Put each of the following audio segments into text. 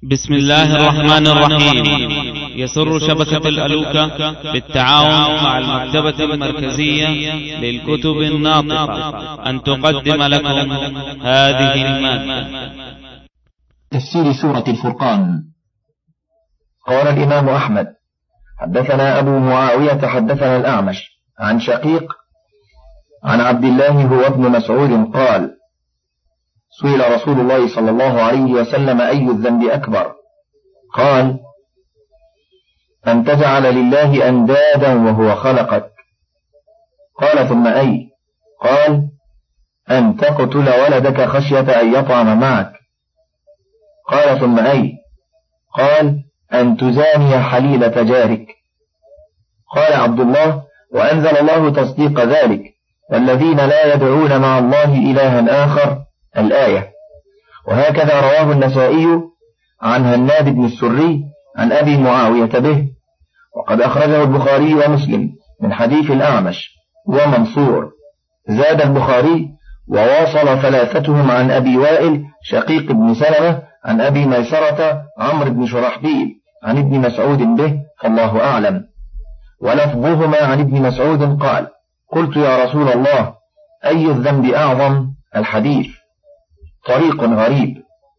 بسم الله الرحمن الرحيم. يسر شبكة الألوكة بالتعاون مع المكتبة المركزية للكتب الناطقة أن تقدم لكم هذه المادة. تفسير سورة الفرقان. قال الإمام أحمد: حدثنا أبو معاوية حدثنا الأعمش عن شقيق عن عبد الله هو ابن مسعود قال: سئل رسول الله صلى الله عليه وسلم: أي الذنب أكبر؟ قال: أن تجعل لله أندادا وهو خلقك. قال: ثم أي؟ قال: أن تقتل ولدك خشية أن يطعم معك. قال: ثم أي؟ قال: أن تزاني حليلة جارك. قال عبد الله: وأنزل الله تصديق ذلك: والذين لا يدعون مع الله إلها آخر، الآية. وهكذا رواه النسائي عن هناد بن السري عن أبي معاوية به، وقد أخرجه البخاري ومسلم من حديث الأعمش ومنصور. زاد البخاري: وواصل ثلاثتهم عن أبي وائل شقيق بن سلمة عن أبي ميسرة عمرو بن شرحبيل عن ابن مسعود به، فالله أعلم. ولفظهما عن ابن مسعود قال: قلت يا رسول الله: أي الذنب أعظم؟ الحديث. طريق غريب.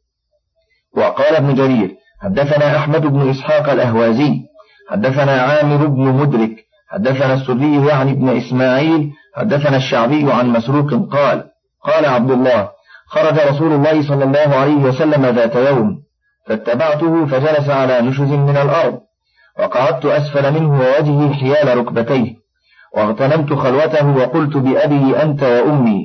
وقال ابن جرير: حدثنا أحمد بن إسحاق الأهوازي حدثنا عامر بن مدرك حدثنا السري يعني ابن إسماعيل حدثنا الشعبي عن مسروق قال: قال عبد الله: خرج رسول الله صلى الله عليه وسلم ذات يوم، فاتبعته فجلس على نشز من الأرض، وقعدت أسفل منه ووجهي حيال ركبتيه، واغتنمت خلوته وقلت: بأبي أنت وأمي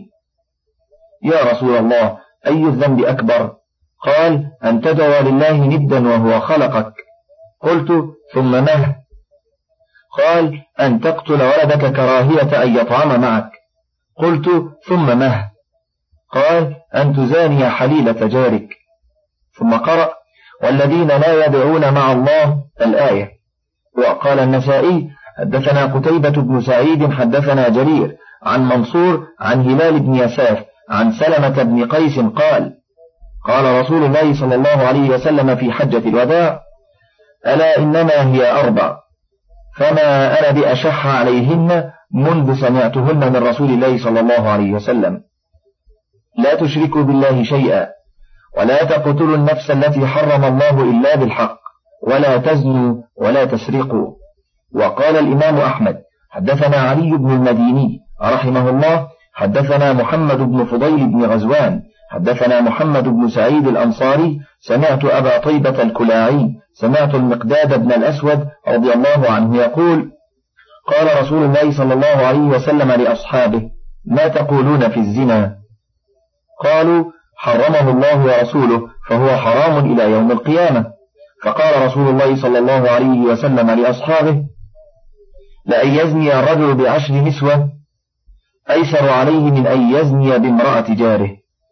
يا رسول الله، أي الذنب أكبر؟ قال: أن تدعو لله ندا وهو خلقك. قلت: ثم مه؟ قال: أن تقتل ولدك كراهية أن يطعم معك. قلت: ثم مه؟ قال: أن تزاني حليلة جارك. ثم قرأ: والذين لا يدعون مع الله، الآية. وقال النسائي: حدثنا قتيبة بن سعيد حدثنا جرير عن منصور عن هلال بن يساف عن سلمة بن قيس قال: قال رسول الله صلى الله عليه وسلم في حجة الوداع: ألا إنما هي 4، فما أنا بأشح عليهن منذ سمعتهن من رسول الله صلى الله عليه وسلم: لا تشركوا بالله شيئا، ولا تقتلوا النفس التي حرم الله إلا بالحق، ولا تزنوا، ولا تسرقوا. وقال الإمام أحمد: حدثنا علي بن المديني رحمه الله حدثنا محمد بن فضيل بن غزوان حدثنا محمد بن سعيد الأنصاري سمعت أبا طيبة الكلاعي سمعت المقداد بن الأسود رضي الله عنه يقول: قال رسول الله صلى الله عليه وسلم لأصحابه: ما تقولون في الزنا؟ قالوا: حرمه الله ورسوله، فهو حرام إلى يوم القيامة. فقال رسول الله صلى الله عليه وسلم لأصحابه: لأن يزني الرجل ب10 نسوة أيسر عليه من أن يزني بامرأة جاره.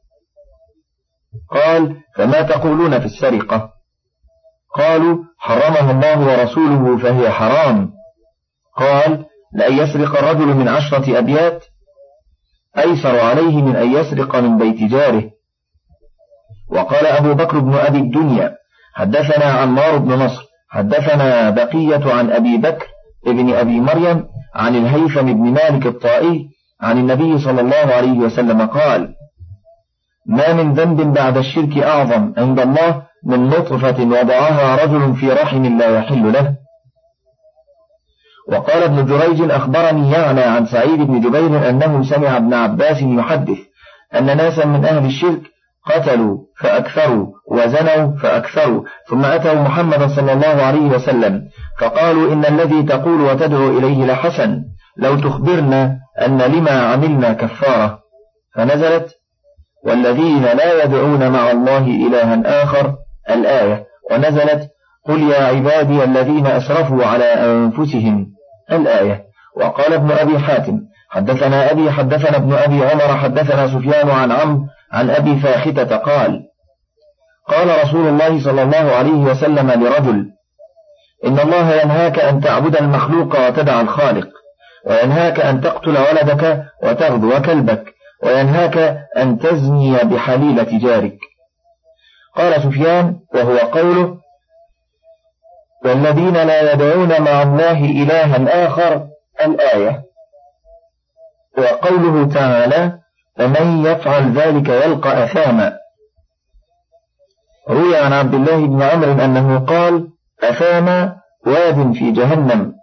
قال: فما تقولون في السرقة؟ قالوا: حرمها الله ورسوله فهي حرام. قال: لأن يسرق الرجل من 10 أبيات أيسر عليه من أن يسرق من بيت جاره. وقال أبو بكر بن أبي الدنيا: حدثنا عمار بن نصر حدثنا بقية عن أبي بكر ابن أبي مريم عن الهيثم بن مالك الطائي عن النبي صلى الله عليه وسلم قال: ما من ذنب بعد الشرك أعظم عند الله من نطفة وضعها رجل في رحم لا يحل له. وقال ابن جريج: أخبرني يعنى عن سعيد بن جبير أنه سمع ابن عباس يحدث أن ناسا من أهل الشرك قتلوا فأكثروا وزنوا فأكثروا، ثم أتوا محمد صلى الله عليه وسلم فقالوا: إن الذي تقول وتدعو إليه لحسن، لو تخبرنا أن لما عملنا كفارة. فنزلت: والذين لا يدعون مع الله إلها آخر، الآية. ونزلت: قل يا عبادي الذين أسرفوا على أنفسهم، الآية. وقال ابن أبي حاتم: حدثنا أبي حدثنا ابن أبي عمر حدثنا سفيان عن عمرو عن أبي فاختة قال: قال رسول الله صلى الله عليه وسلم لرجل: إن الله ينهاك أن تعبد المخلوق وتدع الخالق، وينهاك أن تقتل ولدك وتغدو كلبك، وينهاك أن تزني بحليلة جارك. قال سفيان وهو قوله والذين لا يدعون مع الله إلها آخر الآية. وقوله تعالى فمن يفعل ذلك يلقى أثاما. روي عن عبد الله بن عمرو أنه قال أثاما واد في جهنم.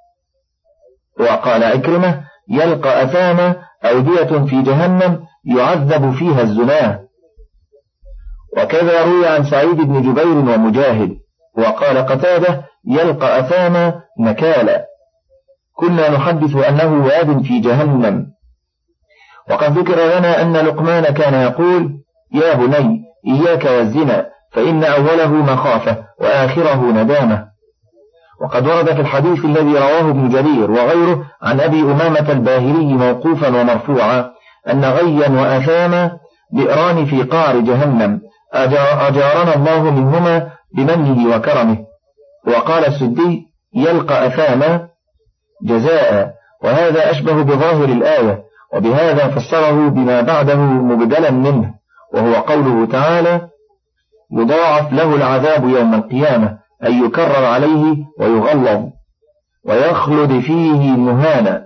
وقال عكرمة يلقى أثاما أودية في جهنم يعذب فيها الزناه. وكذا روي عن سعيد بن جبير ومجاهد. وقال قتادة يلقى أثاما نكالا. كنا نحدث أنه واد في جهنم. وقد ذكر لنا أن لقمان كان يقول يا بني إياك والزنا فإن أوله مخافة وآخره ندامة. وقد ورد في الحديث الذي رواه ابن جرير وغيره عن أبي أمامة الباهلي موقوفا ومرفوعا أن غيا وأثاما بئران في قعر جهنم أجارنا الله منهما بمنه وكرمه. وقال السدي يلقى أثاما جزاء، وهذا أشبه بظاهر الآية، وبهذا فسره بما بعده مبدلا منه، وهو قوله تعالى يضاعف له العذاب يوم القيامة أي يكرر عليه ويغلظ ويخلد فيه مهانا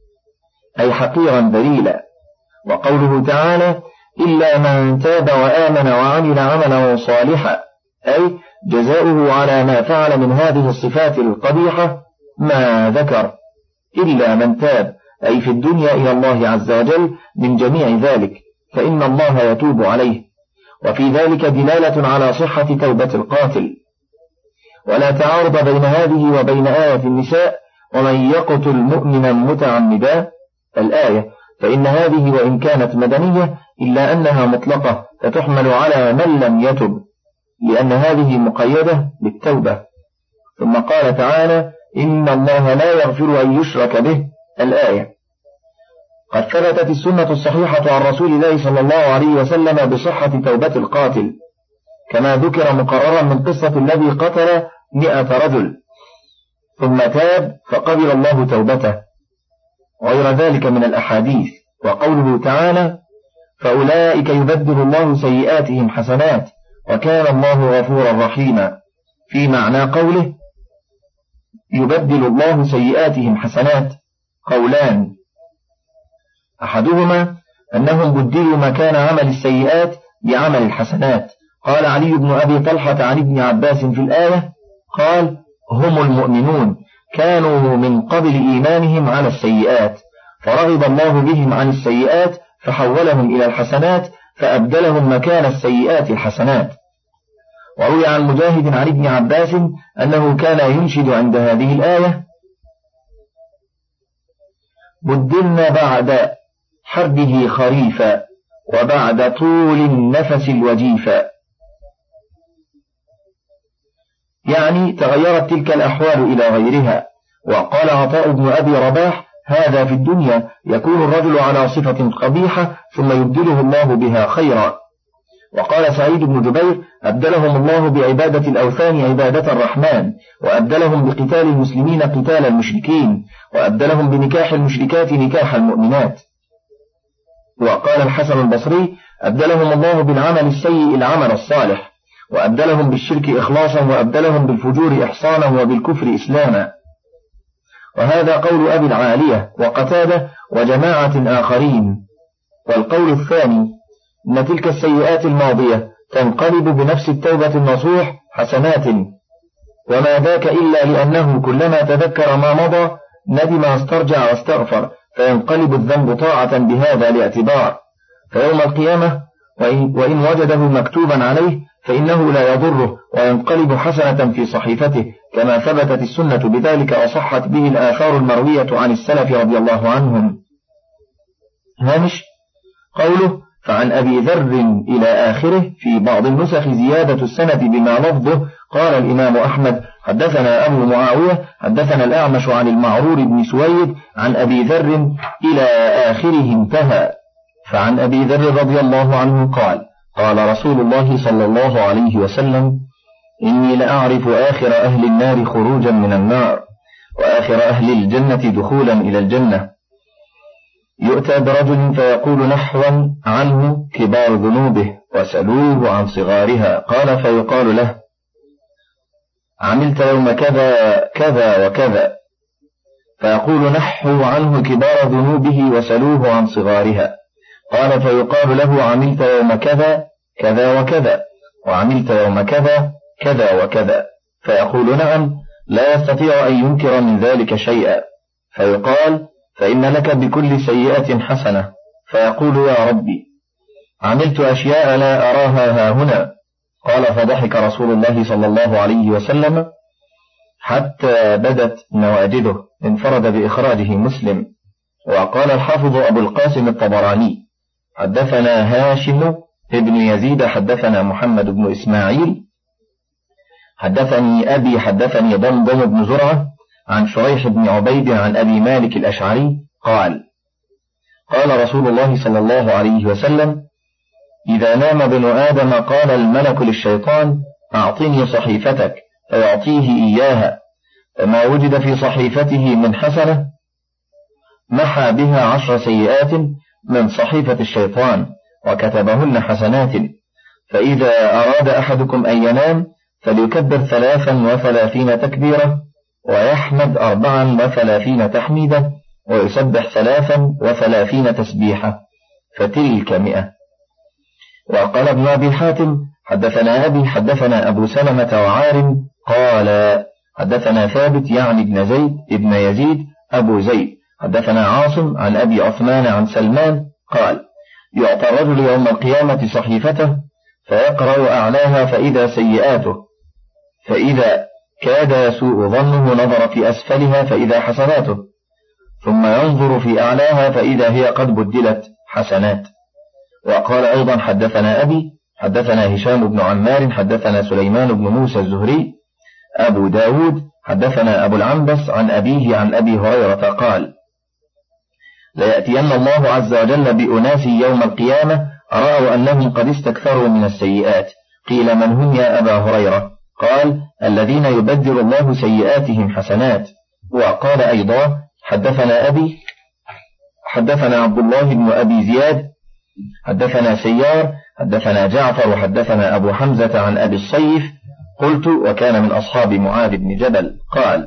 أي حقيرا ذليلا. وقوله تعالى إلا من تاب وآمن وعمل عملا صالحا أي جزاؤه على ما فعل من هذه الصفات القبيحة ما ذكر، إلا من تاب أي في الدنيا إلى الله عز وجل من جميع ذلك فإن الله يتوب عليه. وفي ذلك دلالة على صحة توبة القاتل. ولا تعارض بين هذه وبين آية النساء ومن يقتل مؤمنا متعمدا الآية، فإن هذه وإن كانت مدنية إلا أنها مطلقة فتحمل على من لم يتب، لأن هذه مقيدة بالتوبة. ثم قال تعالى إن الله لا يغفر أن يشرك به الآية. قد ثبتت السنة الصحيحة عن رسول الله صلى الله عليه وسلم بصحة توبة القاتل، كما ذكر مقررا من قصة الذي قتل 100 رجل ثم تاب فقبل الله توبته، غير ذلك من الأحاديث. وقوله تعالى فأولئك يبدل الله سيئاتهم حسنات وكان الله غفورا رحيما، في معنى قوله يبدل الله سيئاتهم حسنات قولان، أحدهما أنهم بدلوا مكان عمل السيئات بعمل الحسنات. قال علي بن أبي طلحة عن ابن عباس في الآية قال هم المؤمنون كانوا من قبل إيمانهم على السيئات فرغب الله بهم عن السيئات فحولهم إلى الحسنات فأبدلهم مكان السيئات الحسنات. وروي عن مجاهد عن ابن عباس أنه كان ينشد عند هذه الآية بدلنا بعد حربه خريفا وبعد طول النفس الوجيفا، يعني تغيرت تلك الأحوال إلى غيرها. وقال عطاء بن أبي رباح هذا في الدنيا يكون الرجل على صفة قبيحة ثم يبدله الله بها خيرا. وقال سعيد بن جبير أبدلهم الله بعبادة الأوثان عبادة الرحمن، وأبدلهم بقتال المسلمين قتال المشركين، وأبدلهم بنكاح المشركات نكاح المؤمنات. وقال الحسن البصري أبدلهم الله بالعمل السيء العمل الصالح، وأبدلهم بالشرك إخلاصا، وأبدلهم بالفجور إحصانا، وبالكفر إسلاما. وهذا قول أبي العالية وقتادة وجماعة آخرين. والقول الثاني إن تلك السيئات الماضية تنقلب بنفس التوبة النصوح حسنات، وما ذاك إلا لأنه كلما تذكر ما مضى ندم واسترجع واستغفر فينقلب الذنب طاعة بهذا الاعتبار. فيوم القيامة وإن وجده مكتوبا عليه فإنه لا يضره وينقلب حسنة في صحيفته، كما ثبتت السنة بذلك وصحت به الآثار المروية عن السلف رضي الله عنهم. هامش قوله فعن أبي ذر إلى آخره، في بعض النسخ زيادة السند بما لفظه. قال الإمام أحمد حدثنا أبو معاوية حدثنا الأعمش عن المعرور بن سويد عن أبي ذر إلى آخره انتهى. فعن أبي ذر رضي الله عنه قال قال رسول الله صلى الله عليه وسلم إني لأعرف آخر أهل النار خروجا من النار وآخر أهل الجنة دخولا إلى الجنة. يؤتى برجل فيقول نحوا عنه كبار ذنوبه وسلوه عن صغارها. قال فيقال له: عملت يوم كذا كذا وكذا، فيقول: نحوا عنه كبار ذنوبه وسلوه عن صغارها. قال فيقال له: عملت يوم كذا كذا وكذا، وعملت يوم كذا كذا وكذا، فيقول: نعم، لا يستطيع أن ينكر من ذلك شيئا. فيقال: فإن لك بكل سيئة حسنة. فيقول: يا ربي، عملت أشياء لا أراها هاهنا. قال فضحك رسول الله صلى الله عليه وسلم حتى بدت نواجذه. انفرد بإخراجه مسلم. وقال الحافظ أبو القاسم الطبراني: حدثنا هاشم ابن يزيد حدثنا محمد بن إسماعيل حدثني أبي حدثني ضمضم بن زرعة عن شريح بن عبيد عن أبي مالك الأشعري قال: قال رسول الله صلى الله عليه وسلم: إذا نام ابن آدم قال الملك للشيطان: أعطني صحيفتك، فيعطيه إياها، فما وجد في صحيفته من حسنة محى بها 10 سيئات من صحيفة الشيطان وكتبهن حسنات. فإذا أراد أحدكم أن ينام فليكبر 33 تكبيرة، ويحمد 34 تحميدة، ويسبح 33 تسبيحة، فتلك 100. وقال ابن أبي حاتم: حدثنا أبي حدثنا أبو سلمة وعارم قال: حدثنا ثابت يعني ابن زيد ابن يزيد أبو زيد حدثنا عاصم عن أبي عثمان عن سلمان قال: يعطى الرجل يوم القيامة صحيفته فيقرأ أعلاها فإذا سيئاته، فإذا كاد يسوء ظنه نظر في أسفلها فإذا حسناته، ثم ينظر في أعلاها فإذا هي قد بدلت حسنات. وقال أيضا: حدثنا أبي حدثنا هشام بن عمار حدثنا سليمان بن موسى الزهري أبو داود حدثنا أبو العنبس عن أبيه عن أبي هريرة قال: ليأتين الله عز وجل بأناس يوم القيامة رأوا أنهم قد استكثروا من السيئات. قيل: من هم يا أبا هريرة؟ قال: الذين يبدل الله سيئاتهم حسنات. وقال أيضا: حدثنا أبي حدثنا عبد الله بن أبي زياد حدثنا سيار حدثنا جعفر حدثنا أبو حمزة عن أبي الصيف قلت: وكان من أصحاب معاذ بن جبل قال: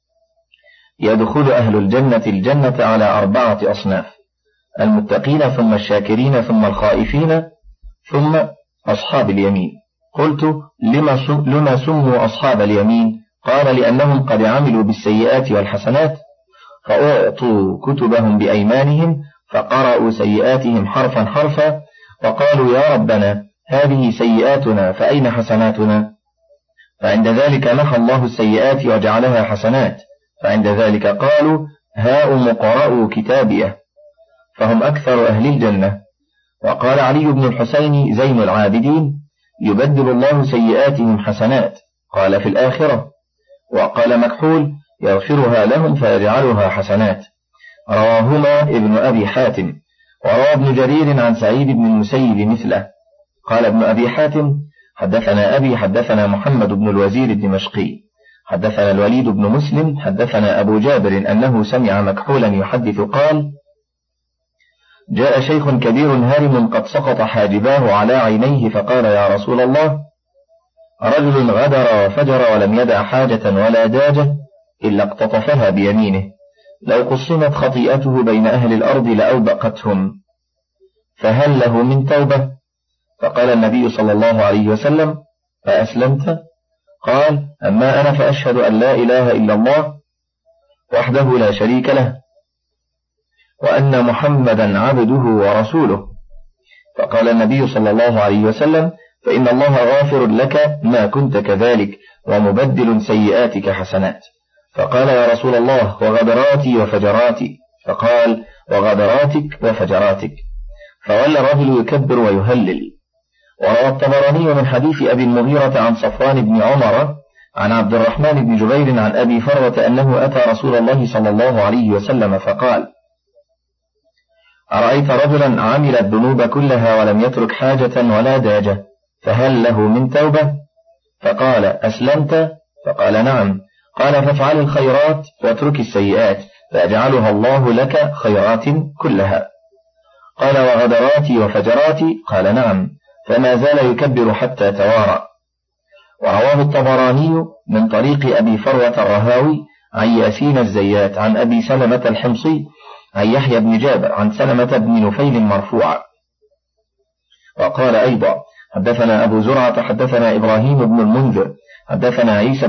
يدخل أهل الجنة الجنة على 4 أصناف: المتقين، ثم الشاكرين، ثم الخائفين، ثم أصحاب اليمين. قلت: لما سموا أصحاب اليمين؟ قال: لأنهم قد عملوا بالسيئات والحسنات فأعطوا كتبهم بأيمانهم فقرأوا سيئاتهم حرفا حرفا، وقالوا: يا ربنا، هذه سيئاتنا فأين حسناتنا؟ فعند ذلك محى الله السيئات وجعلها حسنات، فعند ذلك قالوا: هاؤم اقرءوا كتابيه، فهم أكثر أهل الجنة. وقال علي بن الحسين زين العابدين: يبدل الله سيئاتهم حسنات، قال في الآخرة. وقال مكحول: يغفرها لهم فيجعلها حسنات. رواهما ابن أبي حاتم. وروى ابن جرير عن سعيد بن المسيب مثله. قال ابن أبي حاتم: حدثنا أبي حدثنا محمد بن الوزير الدمشقي حدثنا الوليد بن مسلم حدثنا أبو جابر أنه سمع مكحولا يحدث قال: جاء شيخ كبير هرم قد سقط حاجباه على عينيه فقال: يا رسول الله، رجل غدر وفجر ولم يدع حاجة ولا داجة إلا اقتطفها بيمينه، لو قسمت خطيئته بين أهل الأرض لأوبقتهم، فهل له من توبة؟ فقال النبي صلى الله عليه وسلم: فأسلمت؟ قال: أما أنا فأشهد أن لا إله إلا الله وحده لا شريك له، وأن محمدا عبده ورسوله. فقال النبي صلى الله عليه وسلم: فإن الله غافر لك ما كنت كذلك ومبدل سيئاتك حسنات. فقال: يا رسول الله، وغدراتي وفجراتي؟ فقال: وغدراتك وفجراتك. فولى الرجل يكبر ويهلل. وروى الطبراني من حديث أبي المغيرة عن صفوان بن عمر عن عبد الرحمن بن جبير عن أبي فروة أنه أتى رسول الله صلى الله عليه وسلم فقال: أرأيت رجلا عمل الذنوب كلها ولم يترك حاجة ولا داجة، فهل له من توبة؟ فقال: أسلمت؟ فقال: نعم. قال: فافعل الخيرات واترك السيئات فيجعلها الله لك خيرات كلها. قال: وغدراتي وفجراتي؟ قال: نعم. فما زال يكبر حتى توارى. ورواه الطبراني من طريق أبي فروة الرهاوي عن ياسين الزيات عن أبي سلمة الحمصي عن يحيى بن جابر عن سلمة بن نفيل مرفوعا. وقال أيضا: حدثنا أبو زرعة حدثنا إبراهيم بن المنذر حدثنا عيسى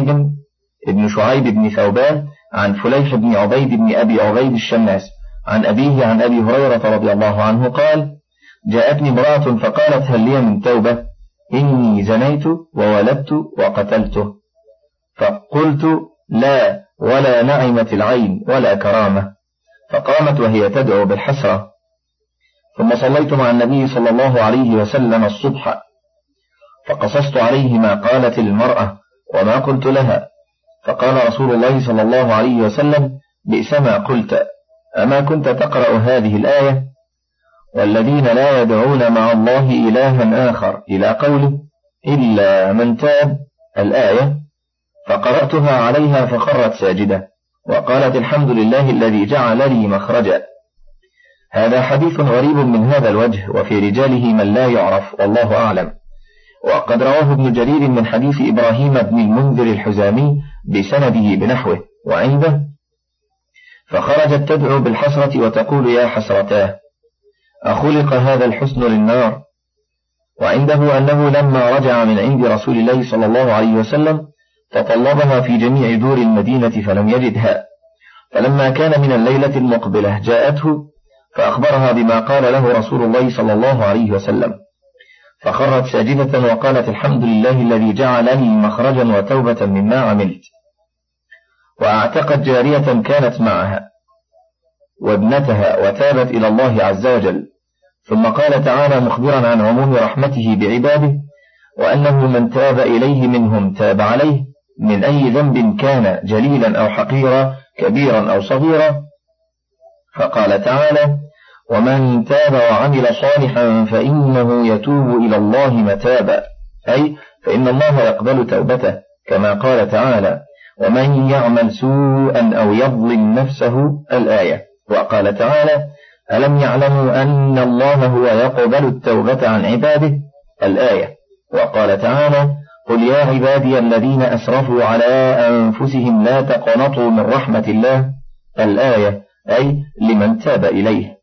بن شعيب بن ثوبان عن فليح بن عبيد بن أبي عبيد الشماس عن أبيه عن أبي هريرة رضي الله عنه قال: جاءتني امرأة فقالت: هل لي من توبة؟ إني زنيت وولدت وقتلته. فقلت: لا، ولا نعمت العين ولا كرامة. فقامت وهي تدعو بالحسرة. ثم صليت مع النبي صلى الله عليه وسلم الصبح، فقصصت عليه ما قالت المرأة وما قلت لها. فقال رسول الله صلى الله عليه وسلم: بئس ما قلت، أما كنت تقرأ هذه الآية: والذين لا يدعون مع الله إلها آخر إلى قوله: إلا من تاب، الآية. فقرأتها عليها فخرت ساجدة وقالت: الحمد لله الذي جعل لي مخرجا. هذا حديث غريب من هذا الوجه، وفي رجاله من لا يعرف والله أعلم. وقد رواه ابن جرير من حديث إبراهيم بن المنذر الحزامي بسنده بنحوه، وعنده: فخرجت تدعو بالحسرة وتقول: يا حسرتاه، أخلق هذا الحسن للنار. وعنده أنه لما رجع من عند رسول الله صلى الله عليه وسلم فطلبها في جميع دور المدينة فلم يجدها، فلما كان من الليلة المقبلة جاءته فأخبرها بما قال له رسول الله صلى الله عليه وسلم، فخرت ساجدة وقالت: الحمد لله الذي جعل لي مخرجا وتوبة مما عملت. وأعتقت جارية كانت معها وابنتها وتابت إلى الله عز وجل. ثم قال تعالى مخبرا عن عموم رحمته بعباده: وأنه من تاب إليه منهم تاب عليه، من أي ذنب كان، جليلا أو حقيرا، كبيرا أو صغيرا. فقال تعالى: ومن تاب وعمل صالحا فإنه يتوب إلى الله متابا، أي فإن الله يقبل توبته، كما قال تعالى: ومن يعمل سوءا أو يظلم نفسه، الآية. وقال تعالى: ألم يعلموا أن الله هو يقبل التوبة عن عباده، الآية. وقال تعالى: قل يا عبادي الذين أسرفوا على أنفسهم لا تقنطوا من رحمة الله، الآية، أي لمن تاب إليه.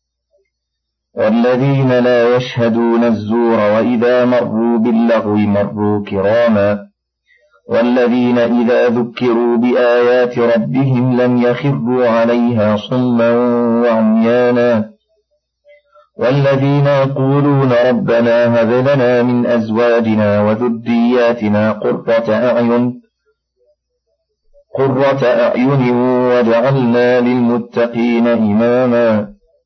والذين لا يشهدون الزور وإذا مروا باللغو مروا كراما، والذين إذا ذكروا بآيات ربهم لم يخروا عليها صما وعميانا، والذين يقولون ربنا هب لنا من أزواجنا وذرياتنا قرة أعين وجعلنا للمتقين إماما.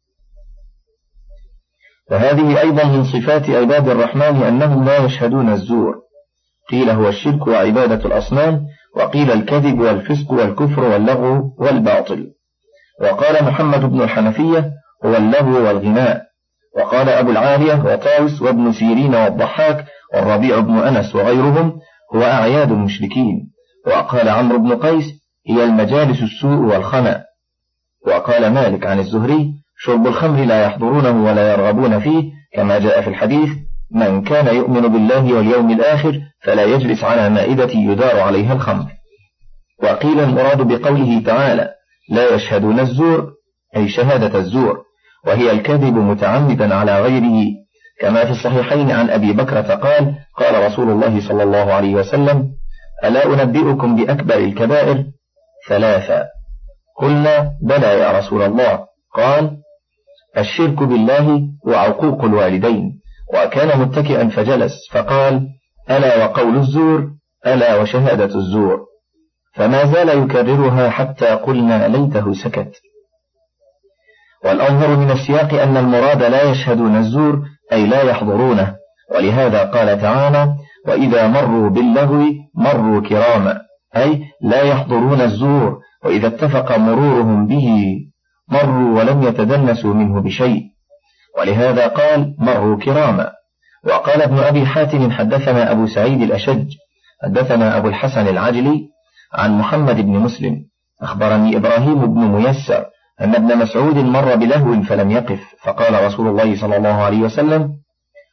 فهذه أيضا من صفات عباد الرحمن أنهم لا يشهدون الزور. قيل هو الشرك وعبادة الأصنام، وقيل الكذب والفسق والكفر واللغو والباطل. وقال محمد بن الحنفية هو اللغو والغناء. وقال أبو العالية وطاوس وابن سيرين والضحاك والربيع بن أنس وغيرهم هو أعياد المشركين. وقال عمرو بن قيس هي المجالس السوء والخنا. وقال مالك عن الزهري شرب الخمر لا يحضرونه ولا يرغبون فيه، كما جاء في الحديث: من كان يؤمن بالله واليوم الآخر فلا يجلس على مائدة يدار عليها الخمر. وقيل المراد بقوله تعالى لا يشهدون الزور أي شهادة الزور، وهي الكذب متعمدا على غيره، كما في الصحيحين عن أبي بكرة قال: قال رسول الله صلى الله عليه وسلم: ألا أنبئكم بأكبر الكبائر؟ 3. قلنا: بلى يا رسول الله. قال: الشرك بالله وعقوق الوالدين. وكان متكئا فجلس فقال: ألا وقول الزور، ألا وشهادة الزور. فما زال يكررها حتى قلنا ليته سكت. والأظهر من السياق أن المراد لا يشهدون الزور أي لا يحضرونه، ولهذا قال تعالى: وإذا مروا باللغو مروا كراما، أي لا يحضرون الزور، وإذا اتفق مرورهم به مروا ولم يتدنسوا منه بشيء، ولهذا قال مروا كراما. وقال ابن أبي حاتم حدثنا أبو سعيد الأشج حدثنا أبو الحسن العجلي عن محمد بن مسلم أخبرني إبراهيم بن ميسر أن ابن مسعود مر بلهو فلم يقف، فقال رسول الله صلى الله عليه وسلم: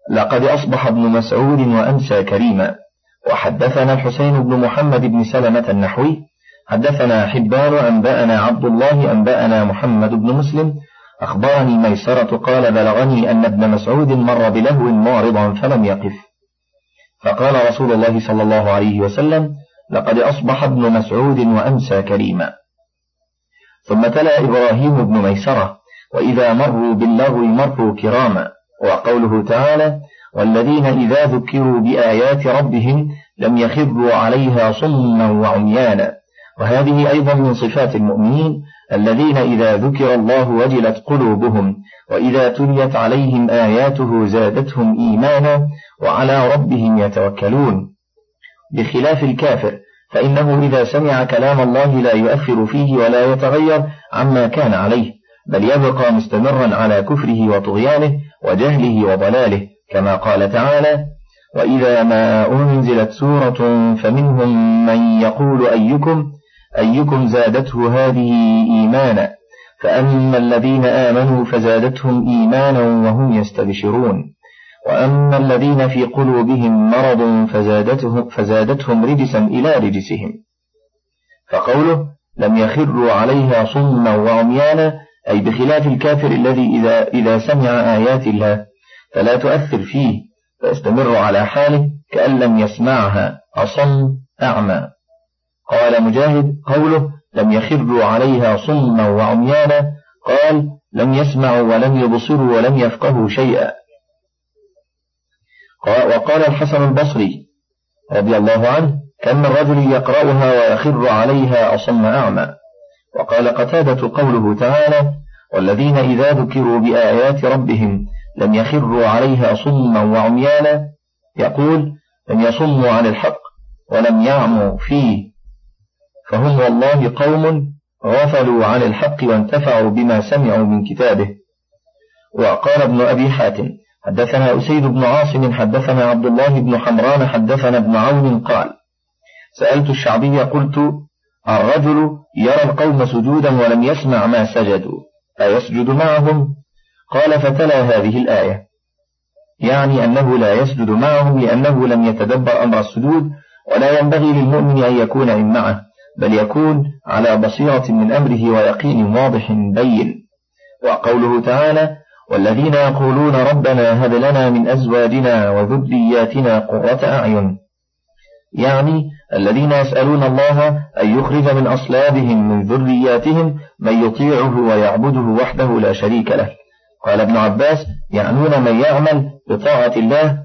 لقد أصبح ابن مسعود وأمسى كريما. وحدثنا الحسين بن محمد بن سلمة النحوي حدثنا حبان أنبأنا عبد الله أنبأنا محمد بن مسلم أخبرني ميسرة قال بلغني أن ابن مسعود مر بلهو معرضا فلم يقف، فقال رسول الله صلى الله عليه وسلم لقد أصبح ابن مسعود وأمسى كريما. ثم تلا إبراهيم بن ميسرة وإذا مروا باللغو مروا كراما. وقوله تعالى والذين إذا ذكروا بآيات ربهم لم يخروا عليها صما وعميانا. وهذه أيضا من صفات المؤمنين الذين إذا ذكر الله وجلت قلوبهم وإذا تليت عليهم آياته زادتهم إيمانا وعلى ربهم يتوكلون، بخلاف الكافر فإنه إذا سمع كلام الله لا يؤثر فيه ولا يتغير عما كان عليه، بل يبقى مستمرا على كفره وطغيانه وجهله وضلاله، كما قال تعالى وإذا ما أنزلت سورة فمنهم من يقول أيكم زادته هذه إيمانا، فأما الذين آمنوا فزادتهم إيمانا وهم يستبشرون، وأما الذين في قلوبهم مرض فزادتهم رجسا إلى رجسهم. فقوله لم يخروا عليها صما وعميانا أي بخلاف الكافر الذي إذا سمع آيات الله فلا تؤثر فيه فيستمر على حاله كأن لم يسمعها أصم أعمى. قال مجاهد قوله لم يخروا عليها صما وعميانا قال لم يسمعوا ولم يبصروا ولم يفقهوا شيئا. وقال الحسن البصري رضي الله عنه كم من رجل يقرأها ويخر عليها أصم أعمى. وقال قتادة قوله تعالى والذين إذا ذكروا بآيات ربهم لم يخروا عليها صما وعميانا يقول لم يصموا عن الحق ولم يعموا فيه، فهم والله قوم غفلوا عن الحق وانتفعوا بما سمعوا من كتابه. وقال ابن أبي حاتم حدثنا أسيد بن عاصم حدثنا عبد الله بن حمران حدثنا ابن عون قال سألت الشعبي قلت الرجل يرى القوم سجودا ولم يسمع ما سجدوا أيسجد معهم؟ قال فتلا هذه الآية، يعني أنه لا يسجد معهم لأنه لم يتدبر أمر السجود، ولا ينبغي للمؤمن أن يكون إن معه، بل يكون على بصيرة من أمره ويقين واضح بين. وقوله تعالى والذين يقولون ربنا هب لنا من أزواجنا وذرياتنا قرة أعين، يعني الذين يسألون الله أن يخرج من أصلابهم من ذرياتهم من يطيعه ويعبده وحده لا شريك له. قال ابن عباس يعنون من يعمل بطاعة الله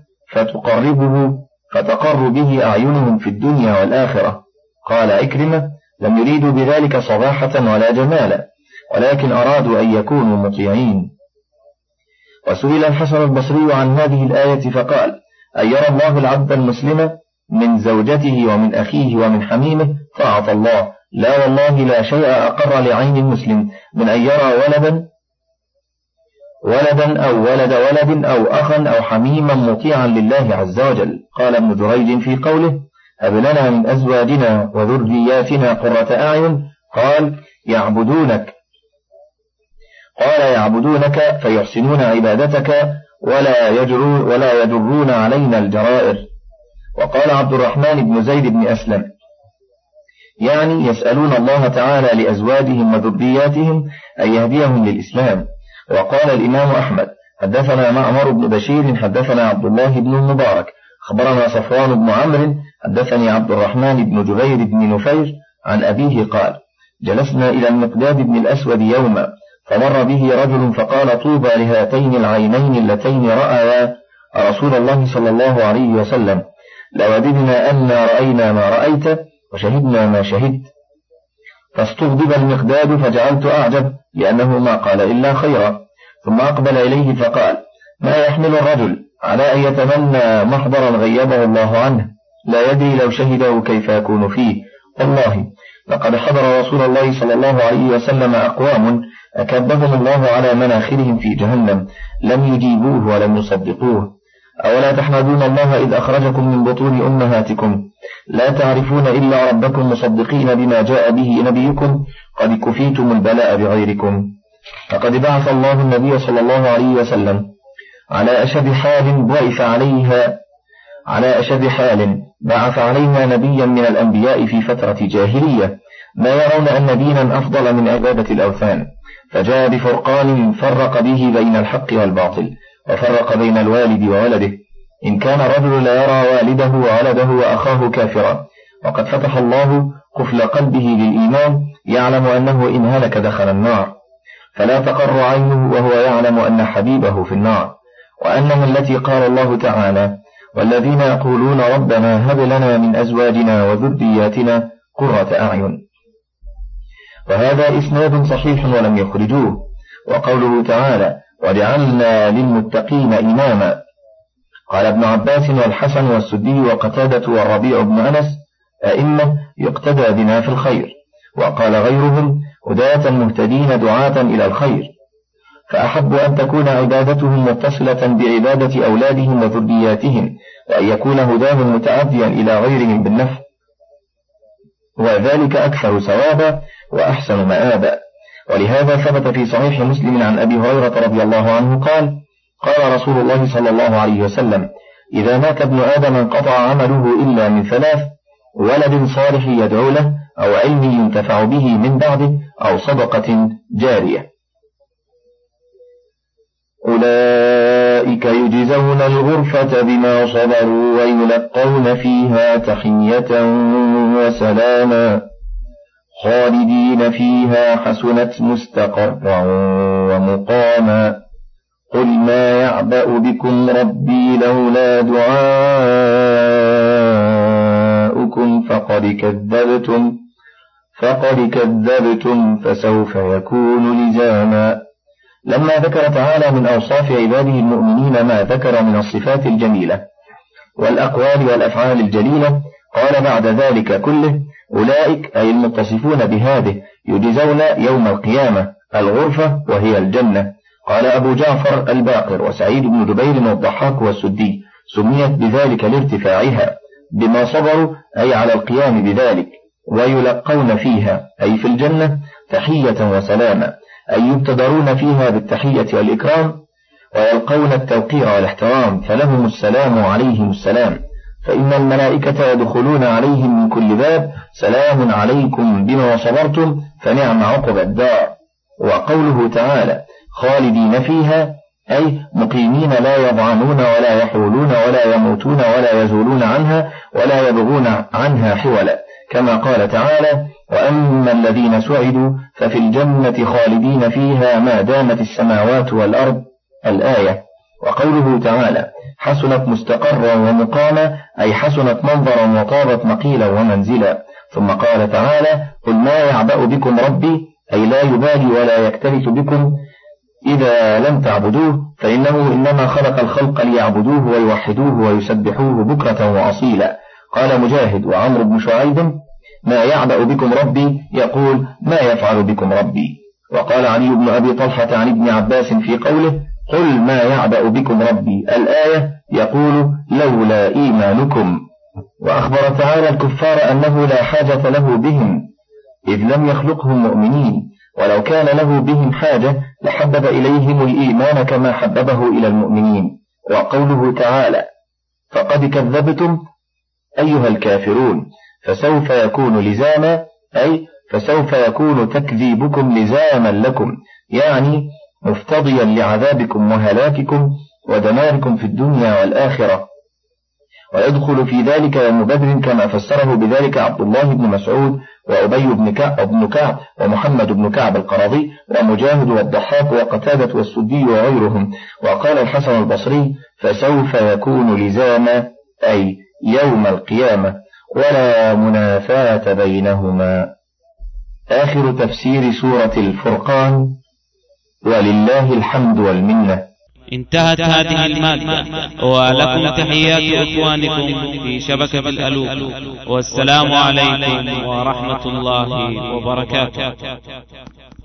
فتقر به أعينهم في الدنيا والآخرة. قال عكرمة لم يريدوا بذلك صباحة ولا جمالا، ولكن أرادوا أن يكونوا مطيعين. وسئل الحسن البصري عن هذه الآية فقال أن يرى الله العبد المسلم من زوجته ومن أخيه ومن حميمه طاعة الله، لا والله لا شيء أقر لعين المسلم من أن يرى ولدا أو ولد ولد أو أخا أو حميما مطيعا لله عز وجل. قال ابن جريج في قوله هب لنا من أزواجنا وذرياتنا قرة أعين قال يعبدونك فيحسنون عبادتك ولا يجرون علينا الجرائر. وقال عبد الرحمن بن زيد بن أسلم يعني يسألون الله تعالى لأزواجهم وذرياتهم أن يهديهم للإسلام. وقال الإمام أحمد حدثنا معمر بن بشير حدثنا عبد الله بن المبارك أخبرنا صفوان بن عمرو حدثني عبد الرحمن بن جبير بن نفير عن أبيه قال جلسنا إلى المقداد بن الأسود يوما فمر به رجل فقال طوبى لهاتين العينين اللتين رأيا رسول الله صلى الله عليه وسلم لوددنا أنا رأينا ما رأيت وشهدنا ما شهدت. فاستغضب المقداد فجعلت أعجب لأنه ما قال إلا خيرا، ثم أقبل إليه فقال ما يحمل الرجل على أن يتمنى محضرا غيبه الله عنه لا يدري لو شهده كيف يكون فيه. والله لقد حضر رسول الله صلى الله عليه وسلم أقوام أكبهم الله على مناخرهم في جهنم لم يجيبوه ولم يصدقوه. أولا تحمدون الله إذ أخرجكم من بطون أمهاتكم لا تعرفون إلا ربكم مصدقين بما جاء به نبيكم قد كفيتم البلاء بغيركم. فقد بعث الله النبي صلى الله عليه وسلم على أشد حال بعث عليها نبيا من الأنبياء في فترة جاهلية، ما يرون أن دينا أفضل من عبادة الأوثان، فجاء بفرقان فرق به بين الحق والباطل، وفرق بين الوالد وولده، إن كان الرجل لا يرى والده وولده وأخاه كافرا، وقد فتح الله قفل قلبه للإيمان، يعلم أنه إن هلك دخل النار، فلا تقر عينه وهو يعلم أن حبيبه في النار، وأنها التي قال الله تعالى: والذين يقولون ربنا هب لنا من أزواجنا وذرياتنا قرة أعين. وهذا إسناد صحيح ولم يخرجوه. وقوله تعالى: وجعلنا للمتقين إماما، قال ابن عباس والحسن والسدي وقتادة والربيع بن أنس: أئمة يقتدى بنا في الخير. وقال غيرهم: هداة مهتدين دعاة إلى الخير، فأحب أن تكون عبادتهم متصلة بعبادة أولادهم وذرياتهم، وأن يكون هداهم متعديا إلى غيرهم بالنفع، وذلك أكثر ثوابا وأحسن مآبا. ولهذا ثبت في صحيح مسلم عن أبي هريرة رضي الله عنه قال: قال رسول الله صلى الله عليه وسلم: إذا مات ابن آدم انقطع عمله إلا من ثلاث: ولد صالح يدعو له، أو علم ينتفع به من بعده، أو صدقة جارية. أولئك يجزون الغرفة بما صبروا ويلقون فيها تحية وسلاما، خالدين فيها حسنت مستقرا ومقاما. قل ما يعبأ بكم ربي لولا دعاؤكم فقد كذبتم فسوف يكون لزاما. لما ذكر تعالى من أوصاف عباده المؤمنين ما ذكر من الصفات الجميلة والأقوال والأفعال الجليلة، قال بعد ذلك كله: أولئك أي المتصفون بهذه يجزون يوم القيامة الغرفة وهي الجنة. قال أبو جعفر الباقر وسعيد بن جبير والضحاك والسدي: سميت بذلك لارتفاعها، بما صبروا أي على القيام بذلك. ويلقون فيها أي في الجنة تحية وسلاما، أي يبتدرون فيها بالتحية والإكرام، ويلقون التوقير والاحترام، فلهم السلام عليهم السلام، فإن الملائكة يدخلون عليهم من كل باب: سلام عليكم بما صبرتم فنعم عقب الدار. وقوله تعالى: خالدين فيها أي مقيمين لا يضعنون ولا يحولون ولا يموتون ولا يزولون عنها ولا يبغون عنها حولا، كما قال تعالى: وأما الذين سعدوا ففي الجنة خالدين فيها ما دامت السماوات والأرض، الآية. وقوله تعالى: حسنت مستقرا ومقاما أي حسنت منظرا وطابت مقيلا ومنزلا. ثم قال تعالى: قل ما يعبأ بكم ربي أي لا يبالي ولا يكترث بكم إذا لم تعبدوه، فإنه إنما خلق الخلق ليعبدوه ويوحدوه ويسبحوه بكرة وأصيلا. قال مجاهد وعمرو بن شعيب: ما يعبأ بكم ربي يقول ما يفعل بكم ربي. وقال علي بن أبي طلحة عن ابن عباس في قوله: قل ما يعبأ بكم ربي، الآية، يقول: لولا إيمانكم. وأخبر تعالى الكفار أنه لا حاجة له بهم إذ لم يخلقهم مؤمنين، ولو كان له بهم حاجة لحبب إليهم الإيمان كما حببه إلى المؤمنين. وقوله تعالى: فقد كذبتم أيها الكافرون فسوف يكون لزاما، أي فسوف يكون تكذيبكم لزاما لكم، يعني مفتضيا لعذابكم وهلاككم ودماركم في الدنيا والآخرة. ويدخل في ذلك يوم بدر كما فسره بذلك عبد الله بن مسعود وأبي بن كعب ومحمد بن كعب القرظي ومجاهد والضحاك وقتادة والسدي وغيرهم. وقال الحسن البصري: فسوف يكون لزاما أي يوم القيامة، ولا منافاة بينهما. آخر تفسير سورة الفرقان، ولله الحمد والمنة. انتهت هذه المادة، ولكم تحيات إخوانكم في شبكة الألوك، والسلام عليكم ورحمة الله وبركاته.